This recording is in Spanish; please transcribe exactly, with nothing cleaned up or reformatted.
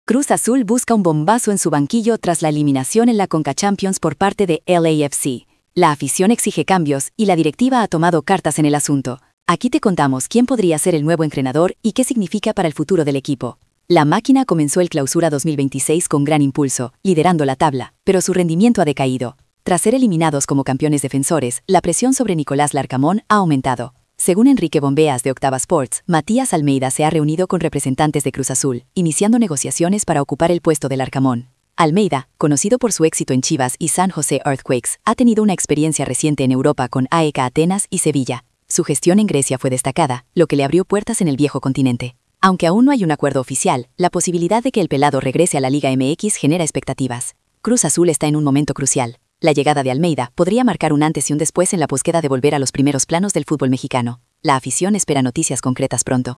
Cruz Azul busca un bombazo en su banquillo tras la eliminación en la Conca Champions por parte de L A F C. La afición exige cambios y la directiva ha tomado cartas en el asunto. Aquí te contamos quién podría ser el nuevo entrenador y qué significa para el futuro del equipo. La máquina comenzó el Clausura dos mil veintiséis con gran impulso, liderando la tabla, pero su rendimiento ha decaído. Tras ser eliminados como campeones defensores, la presión sobre Nicolás Larcamón ha aumentado. Según Enrique Bombeas de Octava Sports, Matías Almeida se ha reunido con representantes de Cruz Azul, iniciando negociaciones para ocupar el puesto de Larcamón. Almeida, conocido por su éxito en Chivas y San José Earthquakes, ha tenido una experiencia reciente en Europa con A E K Atenas y Sevilla. Su gestión en Grecia fue destacada, lo que le abrió puertas en el viejo continente. Aunque aún no hay un acuerdo oficial, la posibilidad de que el pelado regrese a la Liga M X genera expectativas. Cruz Azul está en un momento crucial. La llegada de Almeida podría marcar un antes y un después en la búsqueda de volver a los primeros planos del fútbol mexicano. La afición espera noticias concretas pronto.